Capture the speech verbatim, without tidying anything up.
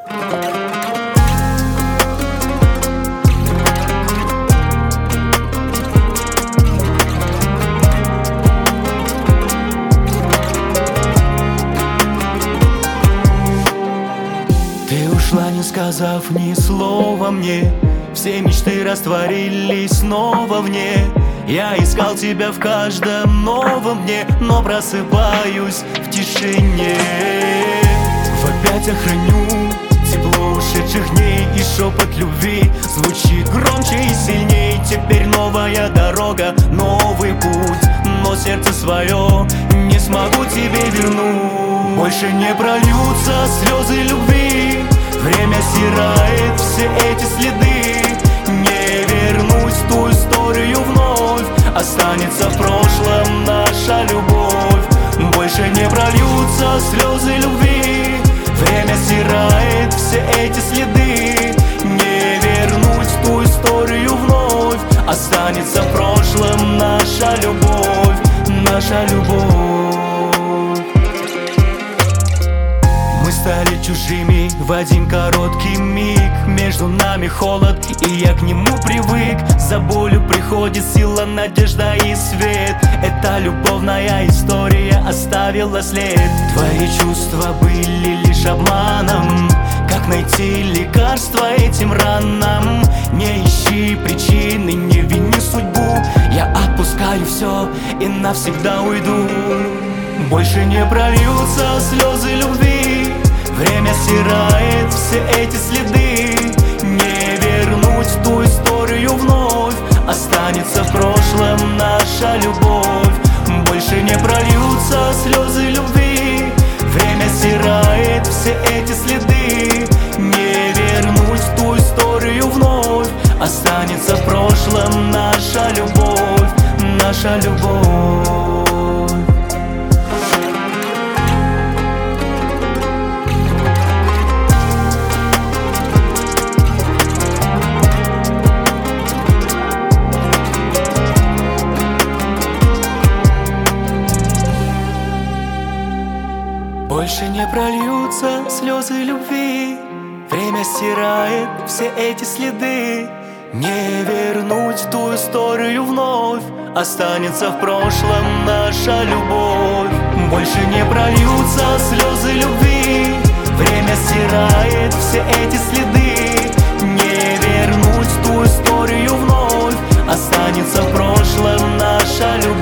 Ты ушла, не сказав ни слова мне. Все мечты растворились снова в ней. Я искал тебя в каждом новом дне, но просыпаюсь в тишине. В объятиях храню тепло ушедших дней, и шепот любви звучит громче и сильней. Теперь новая дорога, новый путь, но сердце свое не смогу тебе вернуть. Больше не прольются слезы любви, время стирает все эти следы. Не вернусь в ту историю вновь, останется в прошлом наша любовь. Больше не прольются слезы любви, время стирает все эти следы. Не вернусь в ту историю вновь, останется в прошлом наша любовь, наша любовь. Мы стали чужими в один короткий миг. Между нами холод, и я к нему привык. За болью приходит сила, надежда и свет. Эта любовная история оставила след. Твои чувства были лишь обманом. Как найти лекарство этим ранам? Не ищи причины, не вини судьбу. Я отпускаю все и навсегда уйду. Больше не прольются слезы любви, время стирает все эти следы. Не вернуть в ту историю вновь, останется в прошлом наша любовь. Больше не прольются слезы любви, время стирает все эти следы. Не вернуть в ту историю вновь, останется в прошлом наша любовь, наша любовь. Больше не прольются слезы любви, время стирает все эти следы. Не вернуть в ту историю вновь, останется в прошлом наша любовь. Больше не прольются слезы любви, время стирает все эти следы. Не вернуть в ту историю вновь, останется в прошлом наша любовь.